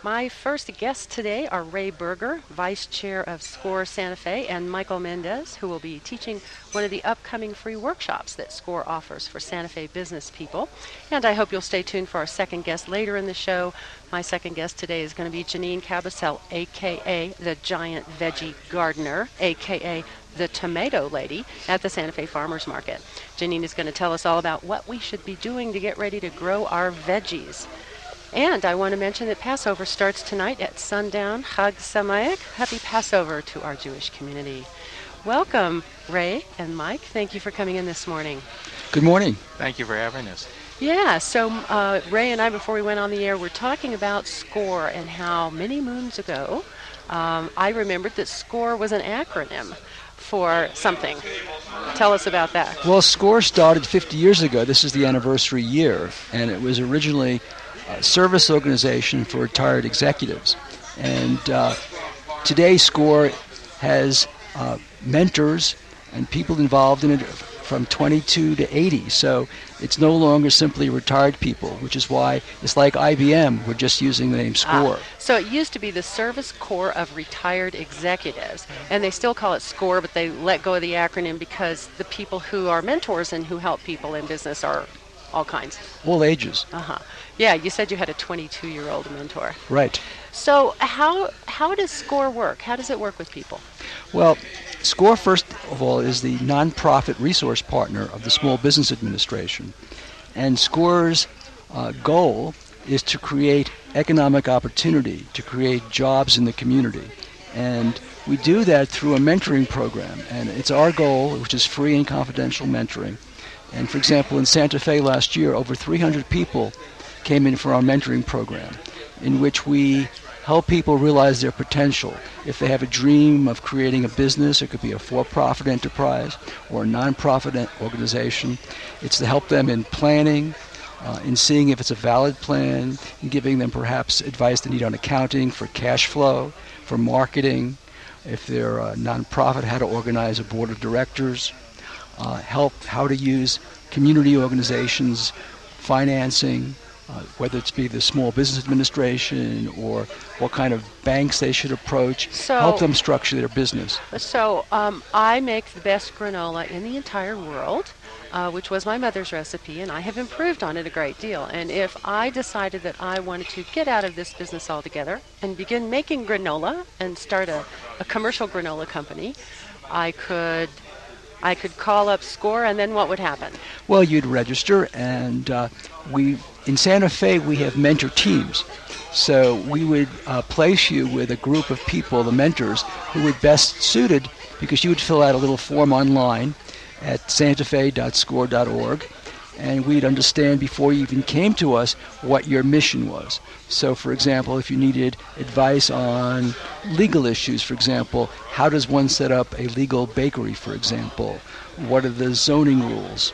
My first guests today are Ray Berger, Vice Chair of SCORE Santa Fe, and Michael Mendez, who will be teaching one of the upcoming free workshops that SCORE offers for Santa Fe business people. And I hope you'll stay tuned for our second guest later in the show. My second guest today is going to be Janine Cabasel, a.k.a. the Giant Veggie Gardener, a.k.a. the Tomato Lady at the Santa Fe Farmers Market. Janine is going to tell us all about what we should be doing to get ready to grow our veggies. And I want to mention that Passover starts tonight at sundown. Chag Sameach. Happy Passover to our Jewish community. Welcome, Ray and Mike. Thank you for coming in this morning. Good morning. Thank you for having us. Yeah, so Ray and I, before we went on the air, were talking about SCORE and how many moons ago I remembered that SCORE was an acronym for something. Tell us about that. Well, SCORE started 50 years ago. This is the anniversary year, and it was originally a service organization for retired executives. And today SCORE has mentors and people involved in it from 22 to 80. So it's no longer simply retired people, which is why it's like IBM. We're just using the name SCORE. So it used to be the Service Corps of Retired Executives, and they still call it SCORE, but they let go of the acronym because the people who are mentors and who help people in business are all kinds. All ages. Yeah, you said you had a 22-year-old mentor. Right. So how does SCORE work? How does it work with people? Well, SCORE, first of all, is the nonprofit resource partner of the Small Business Administration. And SCORE's goal is to create economic opportunity, to create jobs in the community. And we do that through a mentoring program. And it's our goal, which is free and confidential mentoring. And for example, in Santa Fe last year, over 300 people came in for our mentoring program, in which we help people realize their potential. If they have a dream of creating a business, it could be a for-profit enterprise or a non-profit organization. It's to help them in planning, in seeing if it's a valid plan, in giving them perhaps advice they need on accounting, for cash flow, for marketing. If they're a non-profit, how to organize a board of directors, help how to use community organizations, financing, whether it's be the Small Business Administration or what kind of banks they should approach, help them structure their business. So I make the best granola in the entire world, which was my mother's recipe, and I have improved on it a great deal. And if I decided that I wanted to get out of this business altogether and begin making granola and start a commercial granola company, I could call up SCORE, and then what would happen? Well, you'd register, and in Santa Fe we have mentor teams. So we would place you with a group of people, the mentors, who would best suited, because you would fill out a little form online at santafe.score.org, and we'd understand before you even came to us what your mission was. So, for example, if you needed advice on legal issues, for example, how does one set up a legal bakery, for example? What are the zoning rules?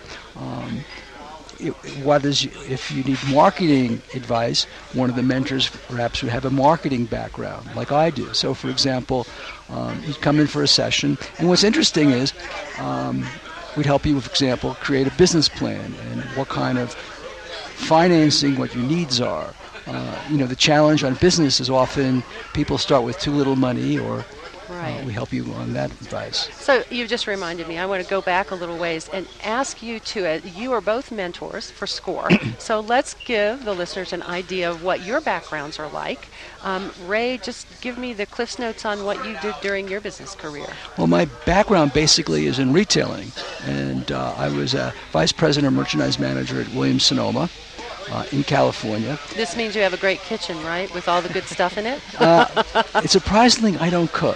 If you need marketing advice, one of the mentors perhaps would have a marketing background, like I do. So, for example, you'd come in for a session, and what's interesting is we'd help you, for example, create a business plan and what kind of financing, what your needs are. The challenge on business is often people start with too little money, or we help you on that advice. So you just reminded me, I want to go back a little ways and ask you you are both mentors for SCORE, so let's give the listeners an idea of what your backgrounds are like. Ray, just give me the Cliff's Notes on what you did during your business career. Well, my background basically is in retailing, and I was a vice president or merchandise manager at Williams-Sonoma in California. This means you have a great kitchen, right, with all the good stuff in it? It's surprising I don't cook.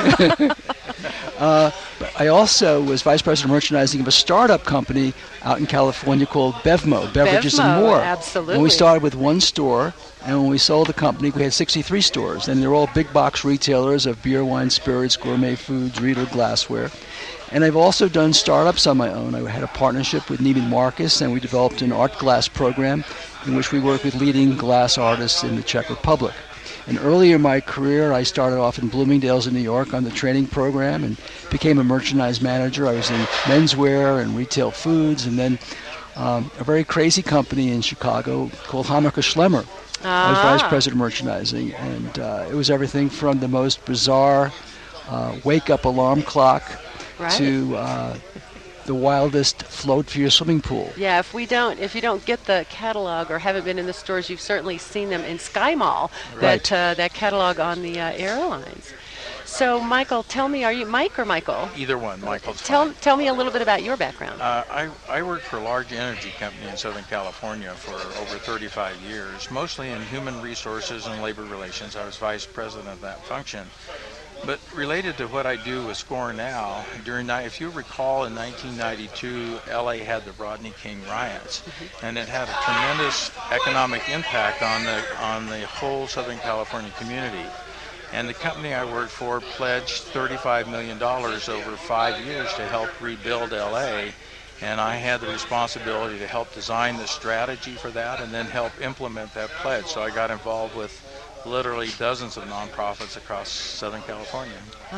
But I also was vice president of merchandising of a startup company out in California called Bevmo, Beverages and More. Absolutely. And we started with one store, and when we sold the company, we had 63 stores, and they're all big box retailers of beer, wine, spirits, gourmet foods, Riedel glassware. And I've also done startups on my own. I had a partnership with Neiman Marcus, and we developed an art glass program in which we work with leading glass artists in the Czech Republic. And earlier in my career, I started off in Bloomingdale's in New York on the training program and became a merchandise manager. I was in menswear and retail foods, and then a very crazy company in Chicago called Hammacher Schlemmer I was vice president of merchandising, and it was everything from the most bizarre wake-up alarm clock to the wildest float for your swimming pool. Yeah, if you don't get the catalog or haven't been in the stores, you've certainly seen them in Sky Mall. Right. That catalog on the airlines. So, Michael, tell me, are you Mike or Michael? Either one, Michael's Tell fine. me a little bit about your background. I worked for a large energy company in Southern California for over 35 years, mostly in human resources and labor relations. I was vice president of that function. But related to what I do with SCORE now, if you recall, in 1992, LA had the Rodney King riots, and it had a tremendous economic impact on the whole Southern California community. And the company I worked for pledged $35 million over 5 years to help rebuild LA. And I had the responsibility to help design the strategy for that and then help implement that pledge. So I got involved with literally dozens of nonprofits across Southern California.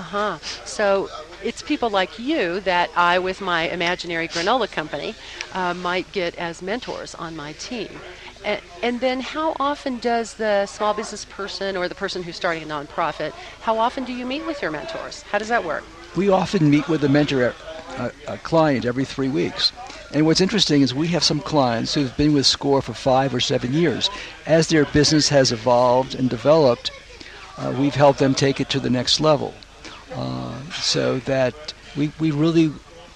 So it's people like you that I, with my imaginary granola company, might get as mentors on my team. And then how often does the small business person or the person who's starting a nonprofit, how often do you meet with your mentors? How does that work? We often meet with a mentor, a client, every 3 weeks. And what's interesting is we have some clients who've been with SCORE for 5 or 7 years. As their business has evolved and developed, we've helped them take it to the next level. So that we really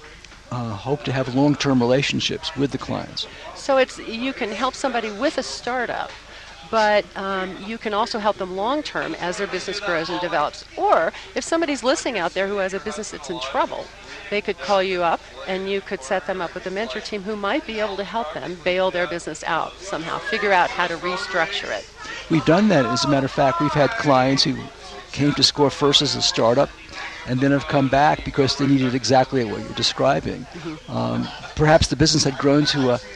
hope to have long-term relationships with the clients. So you can help somebody with a startup, but you can also help them long-term as their business grows and develops. Or if somebody's listening out there who has a business that's in trouble, they could call you up and you could set them up with a mentor team who might be able to help them bail their business out somehow, figure out how to restructure it. We've done that. As a matter of fact, we've had clients who came to SCORE first as a startup and then have come back because they needed exactly what you're describing. Perhaps the business had grown to a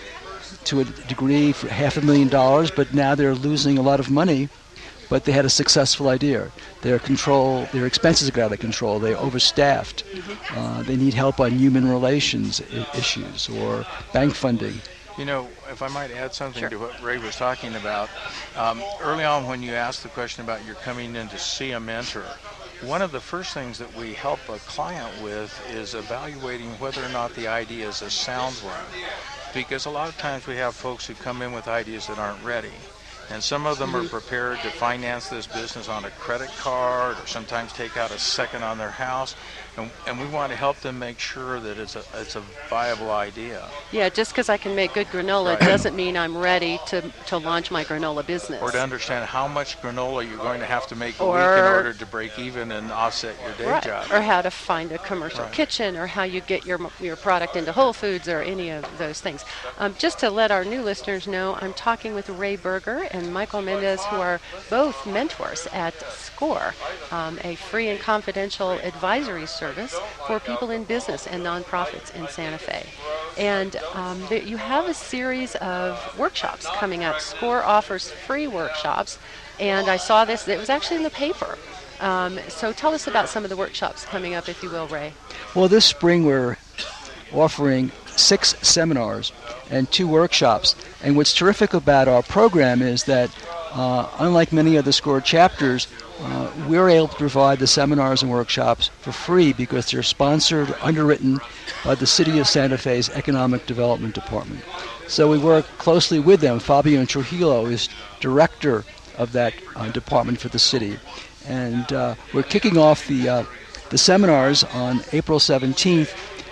degree for $500,000, but now they're losing a lot of money, but they had a successful idea. Their expenses got out of control. They're overstaffed. They need help on human relations issues or bank funding. You know, if I might add something Sure. to what Ray was talking about, early on when you asked the question about you're coming in to see a mentor, one of the first things that we help a client with is evaluating whether or not the idea is a sound one. Because a lot of times we have folks who come in with ideas that aren't ready. And some of them are prepared to finance this business on a credit card or sometimes take out a second on their house. And we want to help them make sure that it's a viable idea. Yeah, just because I can make good granola Right. doesn't mean I'm ready to launch my granola business. Or to understand how much granola you're going to have to make a Or- week in order to break even and offset your day Right. job. Or how to find a commercial Right. kitchen, or how you get your product into Whole Foods, or any of those things. Just to let our new listeners know, I'm talking with Ray Berger and Michael Mendez, who are both mentors at SCORE, a free and confidential advisory service for people in business and nonprofits in Santa Fe. And you have a series of workshops coming up. SCORE offers free workshops, and I saw this. It was actually in the paper. So tell us about some of the workshops coming up, if you will, Ray. Well, this spring we're offering 6 seminars and 2 workshops. And what's terrific about our program is that, unlike many other SCORE chapters, we're able to provide the seminars and workshops for free because they're sponsored, underwritten by the City of Santa Fe's Economic Development Department. So we work closely with them. Fabio Trujillo is director of that department for the city. And we're kicking off the seminars on April 17th,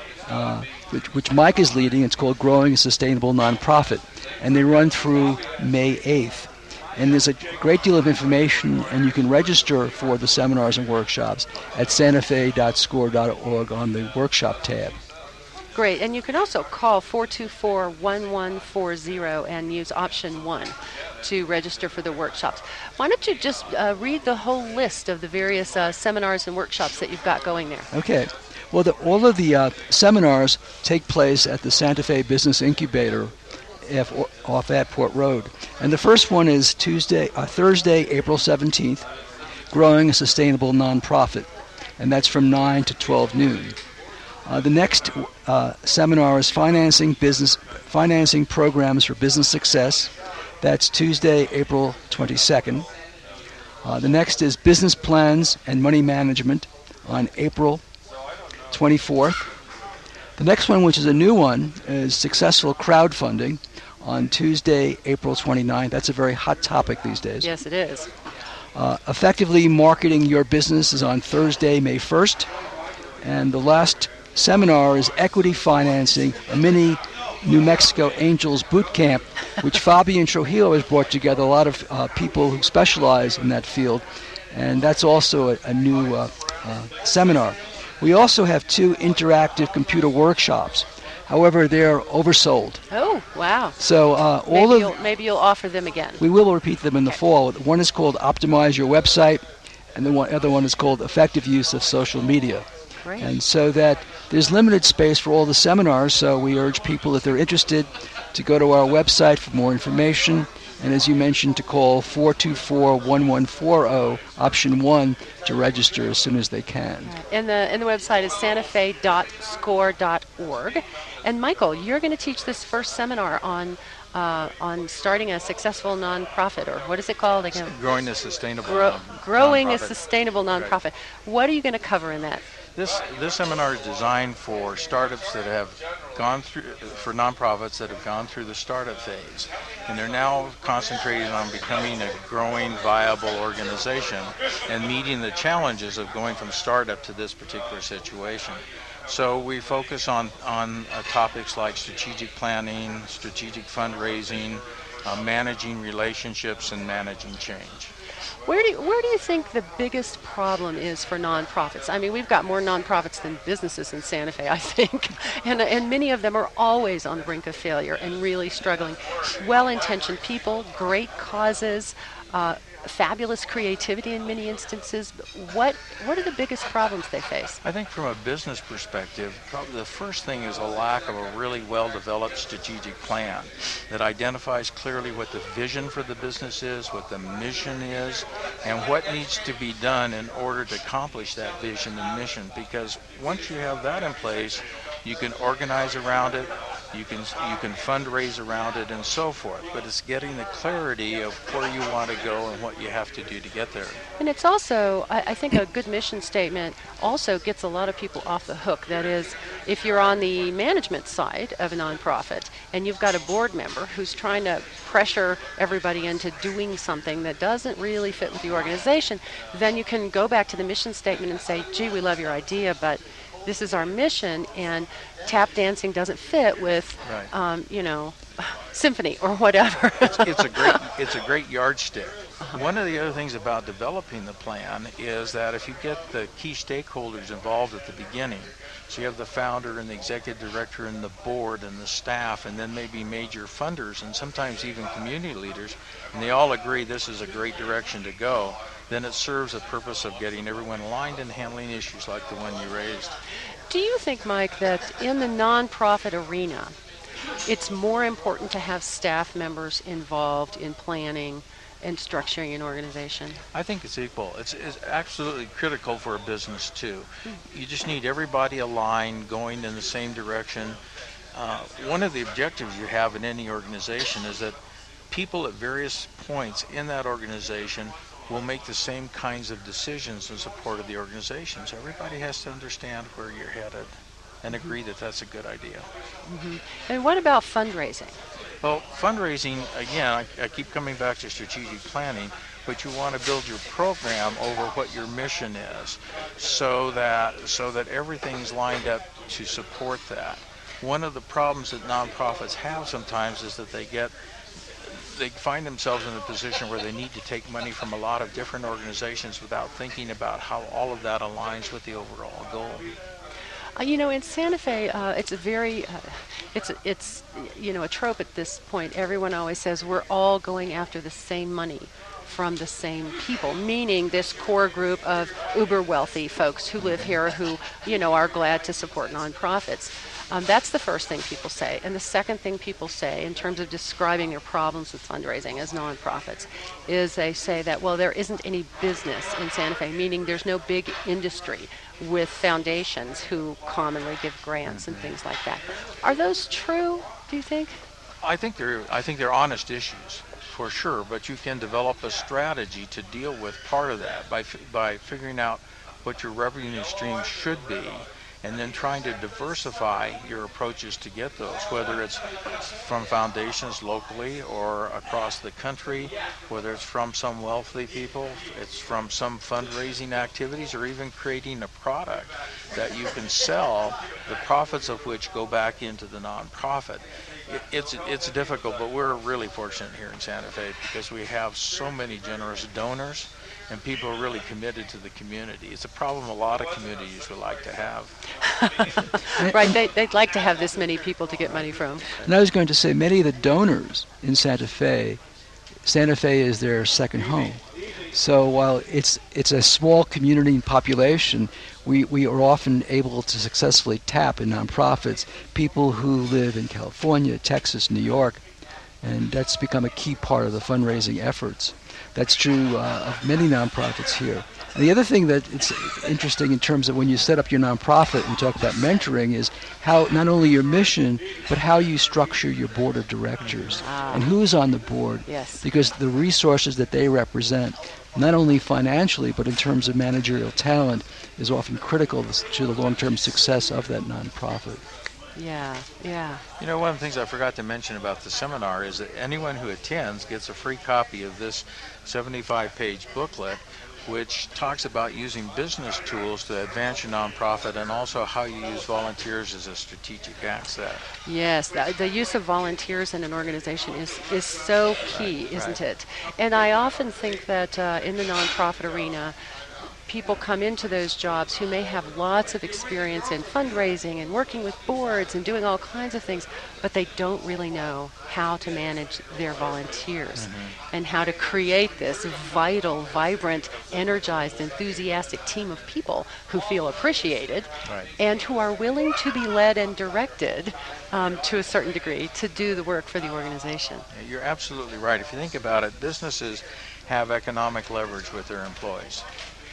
which Mike is leading. It's called Growing a Sustainable Nonprofit. And they run through May 8th. And there's a great deal of information, and you can register for the seminars and workshops at santafe.score.org on the workshop tab. Great. And you can also call 424-1140 and use option 1 to register for the workshops. Why don't you just read the whole list of the various seminars and workshops that you've got going there? Okay. Well, all of the seminars take place at the Santa Fe Business Incubator off at Port Road. And the first one is Thursday, April 17th, Growing a Sustainable Nonprofit. And that's from 9 to 12 noon. The next seminar is Financing Programs for Business Success. That's Tuesday, April 22nd. The next is Business Plans and Money Management on April 24th. The next one, which is a new one, is Successful Crowdfunding on Tuesday, April 29th. That's a very hot topic these days. Yes, it is. Effectively Marketing Your Business is on Thursday, May 1st. And the last seminar is Equity Financing, a mini New Mexico Angels boot camp, which Fabian Trujillo has brought together a lot of people who specialize in that field. And that's also a new seminar. We also have 2 interactive computer workshops. However, they're oversold. Oh, wow. So maybe you'll offer them again. We will repeat them in the fall. One is called Optimize Your Website, and the other one is called Effective Use of Social Media. Great. And so that there's limited space for all the seminars, so we urge people, if they're interested, to go to our website for more information. And as you mentioned, to call 424-1140, option 1, to register as soon as they can. And the website is santafe.score.org. And Michael, you're going to teach this first seminar on starting a successful nonprofit, or what is it called again? Growing a sustainable growing a nonprofit. Sustainable nonprofit. Right. What are you going to cover in that? This seminar is designed for startups that have gone through, for nonprofits that have gone through the startup phase, and they're now concentrating on becoming a growing, viable organization and meeting the challenges of going from startup to this particular situation. So we focus on topics like strategic planning, strategic fundraising, managing relationships, and managing change. Where do you think the biggest problem is for nonprofits? I mean, we've got more nonprofits than businesses in Santa Fe, I think, and many of them are always on the brink of failure and really struggling. Well-intentioned people, great causes, fabulous creativity in many instances. What are the biggest problems they face? I think from a business perspective, probably the first thing is a lack of a really well-developed strategic plan that identifies clearly what the vision for the business is, what the mission is, and what needs to be done in order to accomplish that vision and mission. Because once you have that in place, you can organize around it, you can fundraise around it, and so forth. But it's getting the clarity of where you want to go and what you have to do to get there. And it's also, I think a good mission statement also gets a lot of people off the hook. That is, if you're on the management side of a nonprofit and you've got a board member who's trying to pressure everybody into doing something that doesn't really fit with the organization, then you can go back to the mission statement and say, gee, we love your idea, but this is our mission, and tap dancing doesn't fit with, symphony or whatever. It's a great yardstick. One of the other things about developing the plan is that if you get the key stakeholders involved at the beginning, so you have the founder and the executive director and the board and the staff, and then maybe major funders and sometimes even community leaders, and they all agree this is a great direction to go, then it serves a purpose of getting everyone aligned and handling issues like the one you raised. Do you think, Mike, that in the nonprofit arena, it's more important to have staff members involved in planning and structuring an organization? I think it's equal. It's absolutely critical for a business too. You just need everybody aligned, going in the same direction. One of the objectives you have in any organization is that people at various points in that organization will make the same kinds of decisions in support of the organization. So everybody has to understand where you're headed and agree that that's a good idea. Mm-hmm. And what about fundraising? Well, fundraising, again, I keep coming back to strategic planning, but you want to build your program over what your mission is so that everything's lined up to support that. One of the problems that nonprofits have sometimes is that they find themselves in a position where they need to take money from a lot of different organizations without thinking about how all of that aligns with the overall goal. In Santa Fe, it's a very, it's a trope at this point. Everyone always says we're all going after the same money from the same people, meaning this core group of uber wealthy folks who live here who, are glad to support nonprofits. That's the first thing people say. And the second thing people say in terms of describing their problems with fundraising as nonprofits is they say that, well, there isn't any business in Santa Fe, meaning there's no big industry with foundations who commonly give grants and things like that. Are those true, do you think? I think they're honest issues. for sure, but you can develop a strategy to deal with part of that by figuring out what your revenue stream should be, and then trying to diversify your approaches to get those, whether it's from foundations locally or across the country, whether it's from some wealthy people, it's from some fundraising activities, or even creating a product that you can sell, the profits of which go back into the nonprofit. It's difficult, but we're really fortunate here in Santa Fe because we have so many generous donors, and people are really committed to the community. It's a problem a lot of communities would like to have. Right, they'd like to have this many people to get money from. And I was going to say, many of the donors in Santa Fe is their second home. So while it's a small community and population, we are often able to successfully tap in nonprofits people who live in California, Texas, New York, and that's become a key part of the fundraising efforts. That's true of many nonprofits here. And the other thing that it's interesting in terms of when you set up your nonprofit and talk about mentoring is how not only your mission, but how you structure your board of directors and who's on the board. Yes. Because the resources that they represent, not only financially, but in terms of managerial talent, is often critical to the long-term success of that nonprofit. Yeah, yeah. You know, one of the things I forgot to mention about the seminar is that anyone who attends gets a free copy of this 75-page booklet, which talks about using business tools to advance your nonprofit and also how you use volunteers as a strategic asset. Yes, the use of volunteers in an organization is so key, isn't it? And I often think that in the nonprofit arena, people come into those jobs who may have lots of experience in fundraising and working with boards and doing all kinds of things, but they don't really know how to manage their volunteers and how to create this vital, vibrant, energized, enthusiastic team of people who feel appreciated and who are willing to be led and directed to a certain degree to do the work for the organization. Yeah, you're absolutely right. If you think about it, businesses have economic leverage with their employees.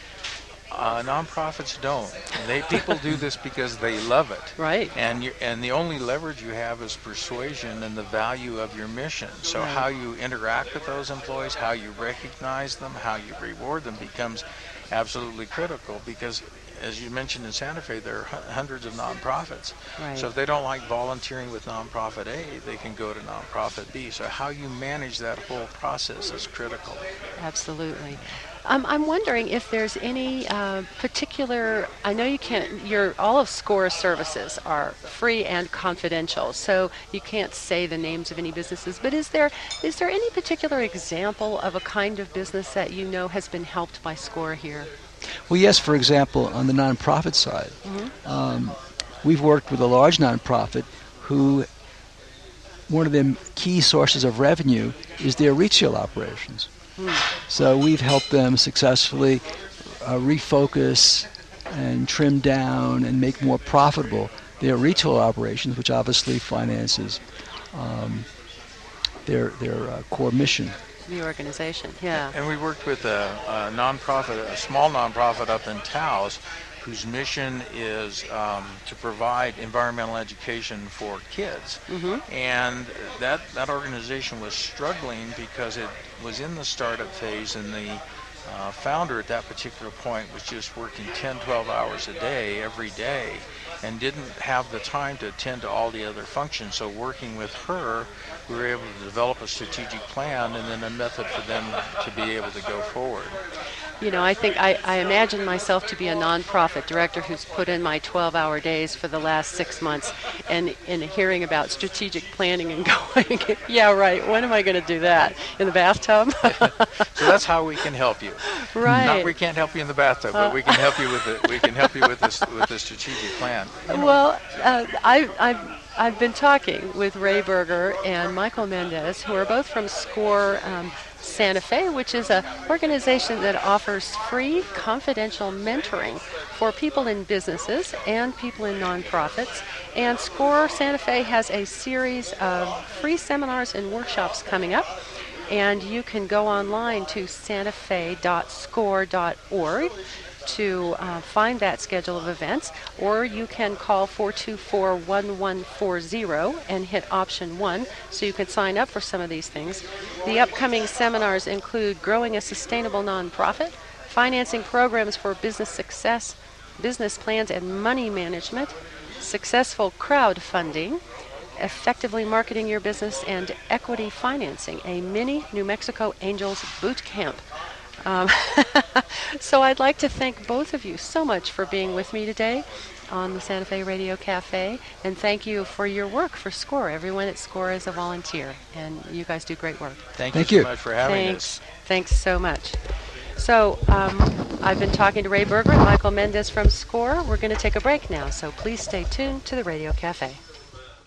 Nonprofits don't. People do this because they love it. Right. And the only leverage you have is persuasion and the value of your mission. So how you interact with those employees, how you recognize them, how you reward them becomes absolutely critical because, as you mentioned in Santa Fe, there are hundreds of nonprofits. Right. So if they don't like volunteering with nonprofit A, they can go to nonprofit B. So how you manage that whole process is critical. Absolutely. I'm wondering if there's any particular, I know you can't, all of SCORE's services are free and confidential, so you can't say the names of any businesses, but is there any particular example of a kind of business that you know has been helped by SCORE here? Well, yes, for example, on the nonprofit side, we've worked with a large nonprofit who one of their key sources of revenue is their retail operations. So we've helped them successfully refocus and trim down and make more profitable their retail operations, which obviously finances their core mission. The organization, yeah. And we worked with a small nonprofit up in Taos, whose mission is to provide environmental education for kids. And that organization was struggling because it was in the startup phase, and the founder at that particular point was just working 10, 12 hours a day, every day, and didn't have the time to attend to all the other functions. So working with her, we were able to develop a strategic plan and then a method for them to be able to go forward. You know, I think I imagine myself to be a nonprofit director who's put in my 12-hour days for the last 6 months, and in hearing about strategic planning and going, yeah, right, when am I going to do that? In the bathtub? So that's how we can help you. Right. We can't help you in the bathtub, but we can help you with it. We can help you with the strategic plan. Well, I've been talking with Ray Berger and Michael Mendez, who are both from SCORE Santa Fe, which is an organization that offers free, confidential mentoring for people in businesses and people in nonprofits. And SCORE Santa Fe has a series of free seminars and workshops coming up. And you can go online to santafe.score.org to find that schedule of events, or you can call 424-1140 and hit option 1 so you can sign up for some of these things. The upcoming seminars include growing a sustainable nonprofit, financing programs for business success, business plans and money management, successful crowdfunding, effectively marketing your business, and equity financing, a mini New Mexico Angels boot camp. So I'd like to thank both of you so much for being with me today on the Santa Fe Radio Cafe, and thank you for your work for SCORE. Everyone at SCORE is a volunteer, and you guys do great work. Thank Thank you you. so much for having us. Thanks so much. So I've been talking to Ray Berger and Michael Mendez from SCORE. We're going to take a break now, so please stay tuned to the Radio Cafe.